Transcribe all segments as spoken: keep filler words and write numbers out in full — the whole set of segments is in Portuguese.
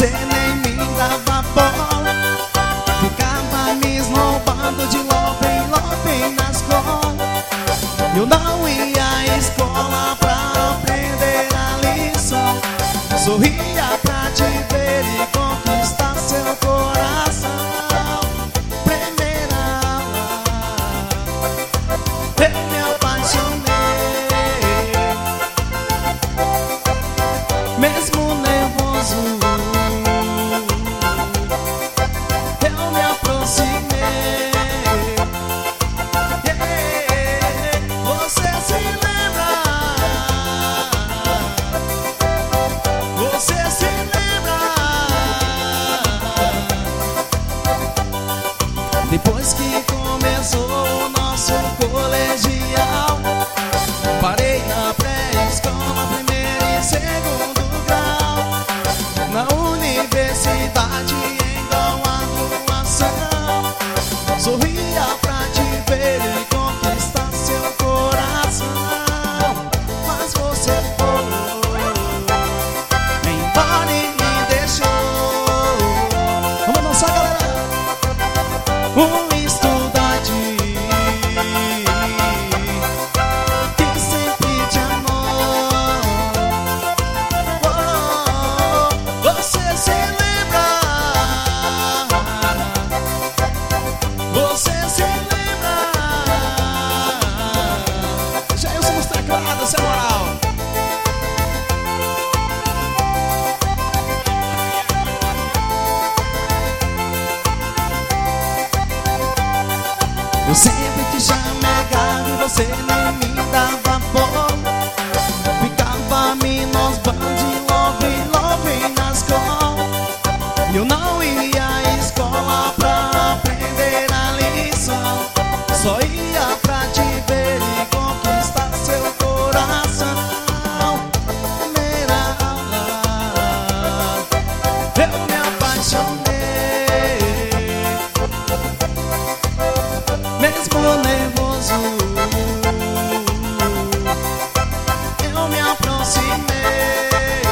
você nem me dava bola. Ficava me esnobando de love em love na escola. Eu não ia à escola pra aprender a lição. Sorria pra te ver e conquistar seu coração. Primeira aula, eu me apaixonei. Mesmo nervoso, eu me aproximei. Yeah. Você se lembra? Você se lembra? Depois que começou o nosso colegial, parei na pré-escola, primeiro e segundo grau. Na universidade em graduação, sorria pra te ver e conquistar seu coração. Mas você foi embora e me deixou. Vamos dançar, galera. Um estudante que sempre te amou. Oh, você se lembra? Você se lembra? Já eu somos teclados, sem moral. Eu sempre te chamava e você nem me dava bola. Ficava me nos bandos de love, love na escola. Eu não ia à escola pra aprender a lição. Só ia pra te ver e conquistar seu coração. Primeira aula, eu me apaixonei. Mesmo nervoso, eu me aproximei.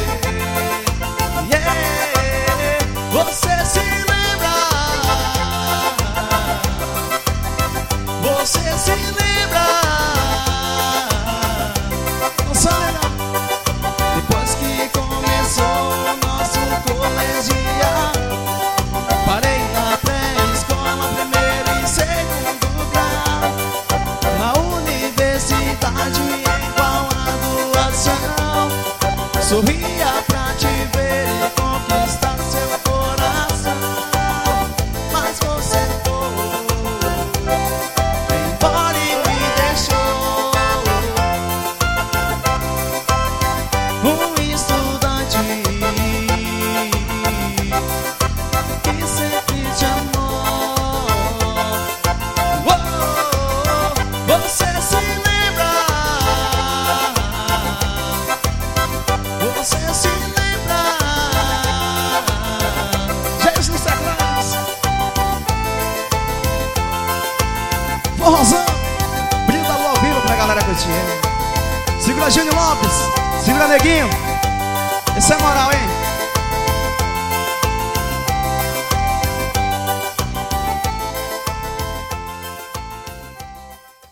Yeah. Você se lembra? Você se lembra? Nossa, legal. Depois que começou o nosso colegial, parei na pré-escola, primeiro e segundo grau. Na universidade em graduação, sorria pra te ver e conquistar seu coração. Mas você foi embora e me deixou. Um estudante que sempre te amou. Oh, você se lembra? Você se lembra? Gente dos teclados, forrozão, brinda ao vivo pra galera curtir. Segura Júnior Lopes, segura Neguinho. Essa é moral, hein?